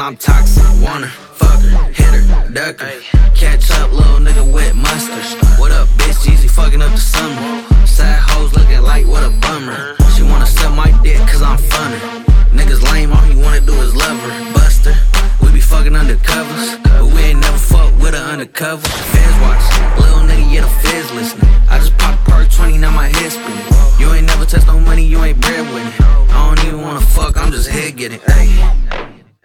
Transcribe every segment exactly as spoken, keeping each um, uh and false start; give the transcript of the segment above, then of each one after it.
I'm toxic, wanna fuck her, hit her, duck her. Catch up, little nigga with mustard. What up, bitch? Easy fucking up the summer. Sad hoes looking like what a bummer. She wanna suck my dick cause I'm funner. Niggas lame, all he wanna do is love her. Buster, we be fucking undercovers, but we ain't never fuck with her undercover. Feds watch, little nigga, yeah, the feds listening. I just popped a perk twenty, now my head spinning. You ain't never touched no money, you ain't bread with it. I don't even wanna fuck, I'm just head getting. Ayy.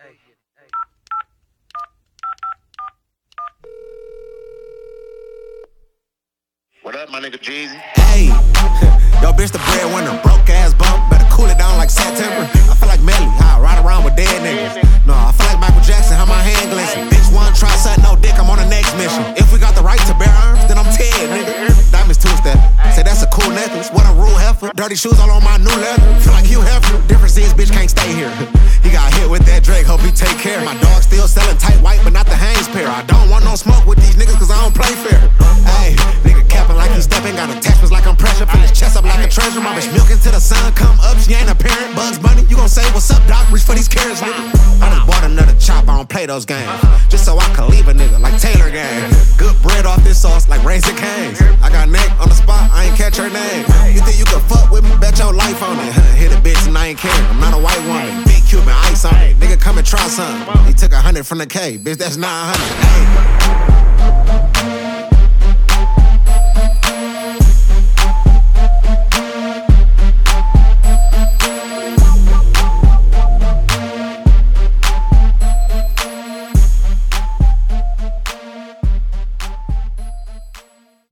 What up, my nigga Jeezy? Hey, yo, bitch, the breadwinner, broke ass bump, better cool it down like September. I feel like Melly, how I ride around with dead niggas. No, I feel like Michael Jackson, how my hand glisten. Bitch, one try something, no dick, I'm on the next mission. If we got the right to bear arms, then I'm Ted, nigga. Diamonds two-step, say that's a cool necklace. What a rule heifer, dirty shoes all on my new leather. Feel like Hugh Hefner, difference is bitch can't stay here. He got hit with that Drake, hope he take care. My dog still selling tight white, but not the Hanes pair. I don't want no smoke with these niggas cause I don't play fair. Ayy, nigga capping like he stepping, got attachments like I'm pressure. Fill his chest up like a treasure. My bitch milking till the sun come up, she ain't a parent. Bugs Bunny, you gon' say what's up, doc? Reach for these carrots, nigga. I just bought another chop, I don't play those games. Just so I can leave a nigga like Taylor Gang. Good bread off this sauce like Raising Cane's. I got neck on the spot, I ain't catch her name. You think you can fuck with me? Bet your life on it. Hit a bitch and I ain't care, I'm not a white woman. Big Cuban ice on it, nigga come and try something. He took a hundred from the K, bitch that's nine hundred.